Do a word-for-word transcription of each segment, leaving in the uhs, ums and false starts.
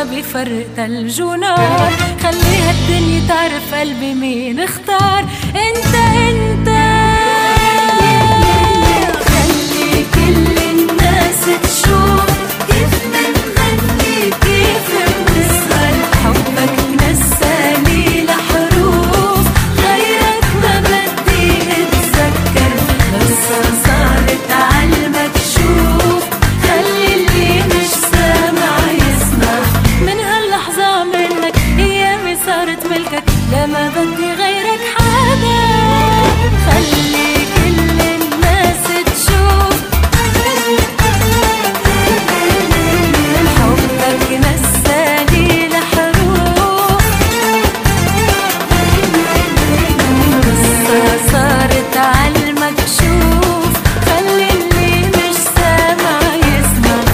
ما بيفرق تلج ونار. خليها الدنيا تعرف قلبي مين اختار. انت انت خلي كل الناس تشوف كيف منغني كيف بنسهر. حبك نساني لحروف غيرك ما بدي اتذكر. قصة صارت عالمكشوف خلي اللي مش سامع يسمع. من هاللحظة عملك ايامي صارت ملكك. لا ما بدي غيرك حدا. خلي كل الناس تشوف حبك نساني لحروف. قصة صارت عالمكشوف خلي اللي مش سامع يسمع.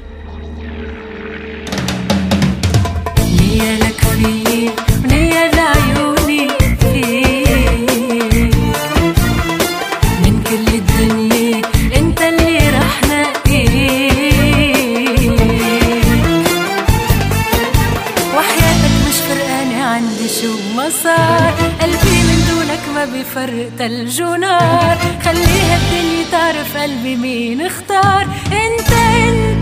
نية لك فيي ونية لعيوني فيك. من كل الدنيا انت اللي رح نقيك. وحياتك مش فرقانة عندي شو ما صار. قلبي من دونك ما بيفرق تلج ونار. خليها الدنيا تعرف قلبي مين اختار. انت انت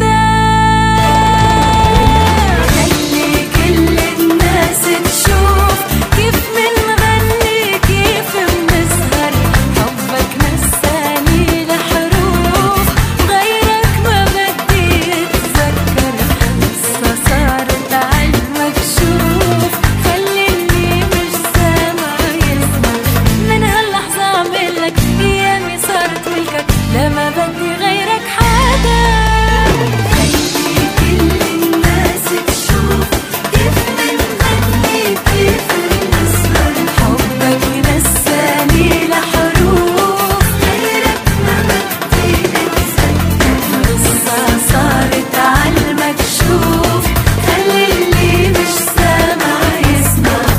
خلي كل الناس تشوف كيف منغني كيف بنسهر. حبك نساني لحروف غيرك ما بدي اتذكر. قصة صارت عالمكشوف خلي اللي مش سامع يسمع. من هاللحظة عملك ايامي صارت ملكك. لا ما بدي غيرك حدا. خلي كل الناس تشوف كيف منغني كيف بنسهر. حبك نساني لحروف غيرك ما بدي اتذكر. قصة صارت عالمكشوف خلي اللي مش سامع يسمع.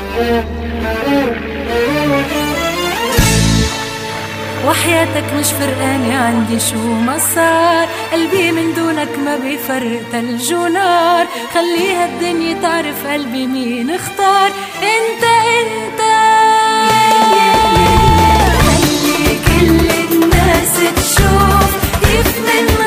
وحياتك مش فرقانة عندي شو ما صار. قلبي من دونك ما بيفرق تلج ونار. خليها الدنيا تعرف قلبي مين اختار. انت انت خلي كل الناس تشوف كيف من